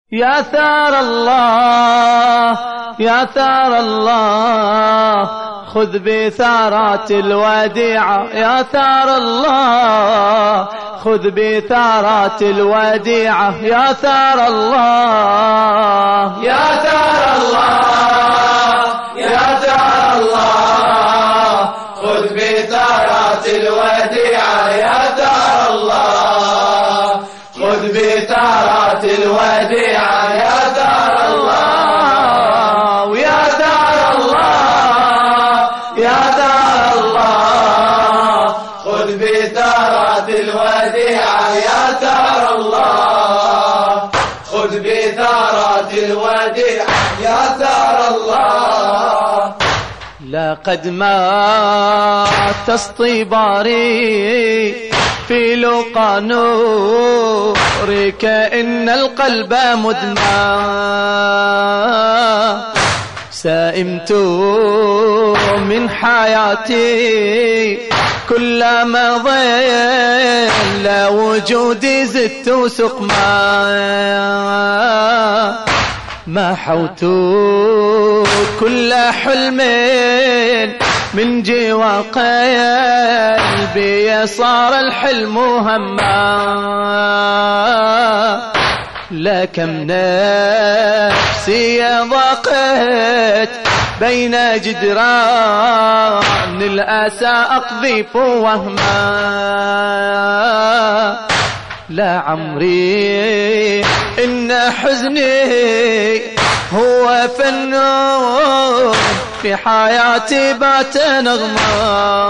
يا ثار الله يا ثار الله خذ بثارات الوديعة، يا ثار الله خذ بثارات الوديعة، يا ثار الله يا ثار الله يا ثار الله خذ بثارات الوديعة، يا ثار الله خذ بثارات الوديعة، يا ثار الله ويا ثار الله يا ثار الله خذ بثارات الوديعة، يا ثار الله خذ بثارات الوديعة، يا ثار الله. لقد مات اصطباري في لقى نورك، إن القلب مدمى سئمت من حياتي كلما ضل وجودي زدت سقما، محوت كل حلم من جوا قلبي صار الحلم هما، لكم نفسي ضاقت بين جدران الأسى أقذف وهما، لعمري إن حزني هو فنون في حياتي بات نغمة،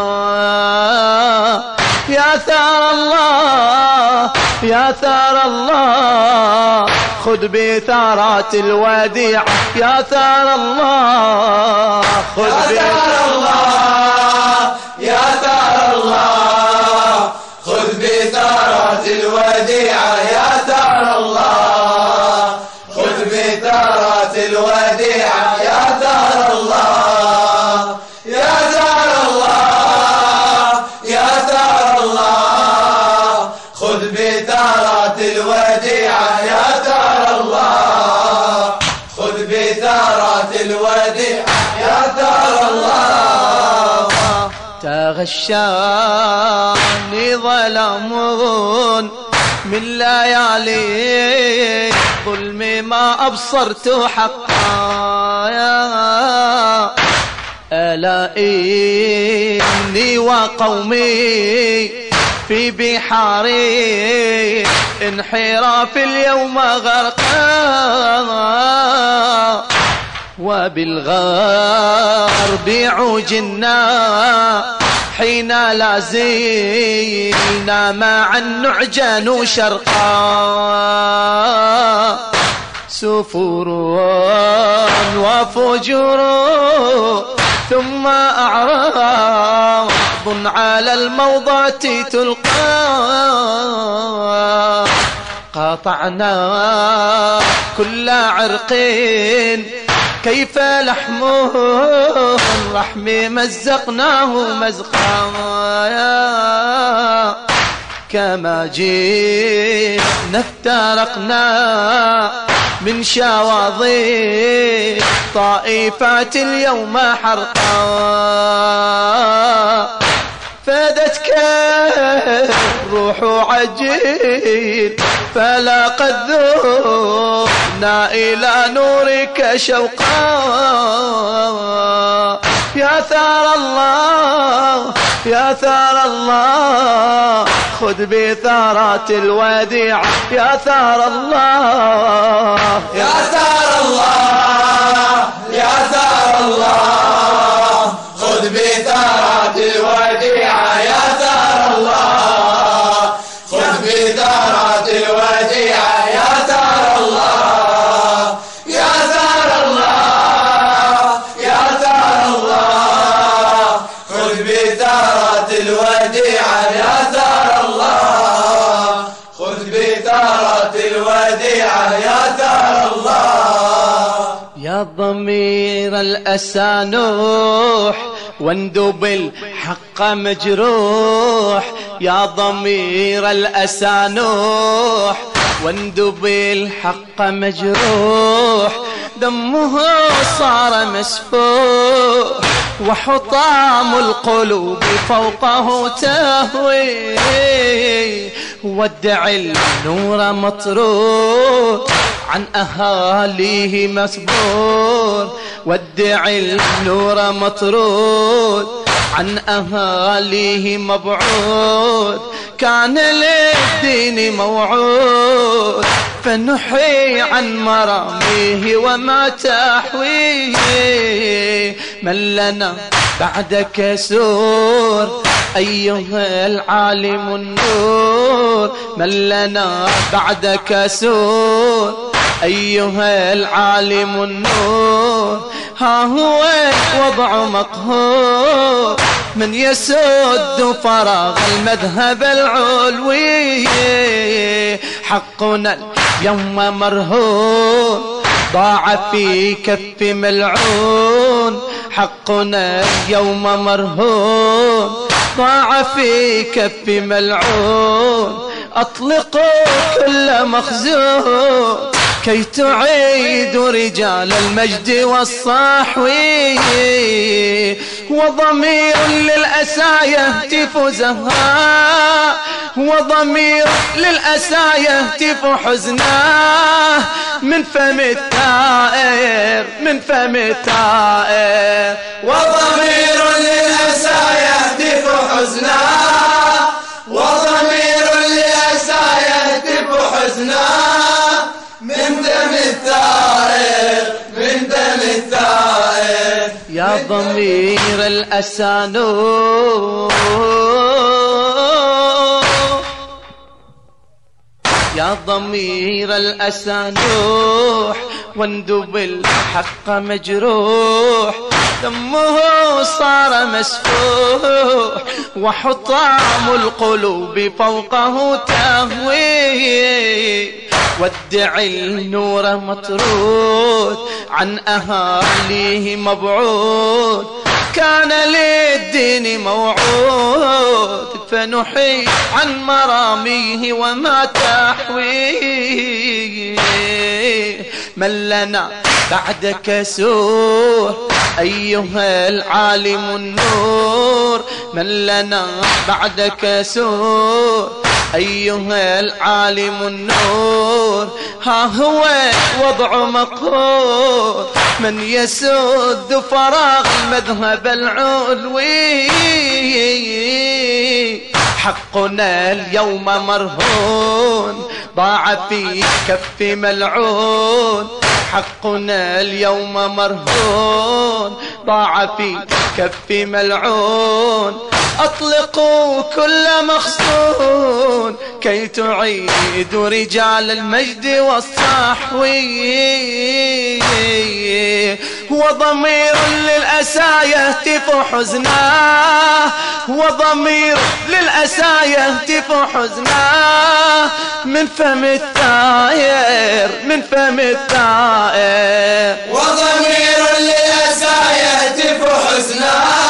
يا ثار الله يا ثار الله خذ بثارات الوديعة، يا ثار الله خذ بثار الله يا ثار الله خذ بثارات الوديعة، يا ثار الله خذ بثارات الوديعة، يا ثار الله يا ثار الله يا ثار الله خذ بثارات الوديعة، يا ثار الله خذ بثارات الوديعة، يا ثار الله. تغشاني ظلام من ليالي ظلم ما أبصرت حقا، ألا إني وقومي في بحار انحراف اليوم غرقا، وبالغرب عوجنا حين لا زينا مع النعجان شرقا، سفور وفجور ثم أعراض على الموضات تلقى، قاطعنا كل عرق كيف لحمه الرحم مزقناه مزقا، كما جئنا افترقنا من شواظي طائفات اليوم حرقا، فادتك الروح عجيل فلا قد ذوقنا إلى نورك شوقا، يا ثار الله يا ثار الله خذ بثارات الوديعة، يا ثار الله يا ثار الله يا ثار الله خذ بثارات الوديعة، يا ثار الله خذ بثارات الوديعة، يا ثار الله يا ثار الله يا ثار الله خذ بثارات الوديعة، يا ثار الله خذ بثارات الوديعة، يا ثار الله. يا ضمير الأسى نوح واندب الحق مجروح يا ضمير الأسى نوح واندب الحق مجروح دمه صار مسفوح وحطام القلوب فوقه تهوي ودع النور مطرود عن أهاليه مسبور ودع النور مطرود عن أهاليه مبعود كان للدين موعود فنحي عن مراميه وما تحويه من لنا بعدك سور أيها العالم النور من لنا بعدك سور أيها العالم النور ها هو الوضع مقهور من يسد فراغ المذهب العلوي حقنا اليوم مرهون ضاع في كف ملعون حقنا اليوم مرهون ضاع في كف ملعون أطلقوا كل مخزون كي تعيد رجال المجد والصحوي وضمير للأسى يهتف زهاء وضمير للأسى يهتف حزناه من فم الثائر من فم الثائر وضمير للأسى يهتف حزناه وضمير للأسى يهتف حزناه من دم الثائر من دم الثائر يا ضمير الأسى نوح يا ضمير الأسى نوح واندب الحق مجروح دمه صار مسفوح وحطام القلوب فوقه تهوي ودع النور مطرود عن أهاليه مبعود كان للدين موعود فنحي عن مراميه وما تحويه من لنا بعدك سور أيها العالم النور من لنا بعدك سور أيها العالم النور ها هو وضع مقهور من يسد فراغ المذهب العلوي حقنا اليوم مرهون ضاع في كف ملعون حقنا اليوم مرهون ضاع في كف ملعون أطلقوا كل مخزون كي تعيد رجال المجد والصحوي وضمير للأسى يهتف حزناه وضمير للأسى يهتف حزناه من فم الثائر من فم الثائر وضمير للأسى يهتف حزناه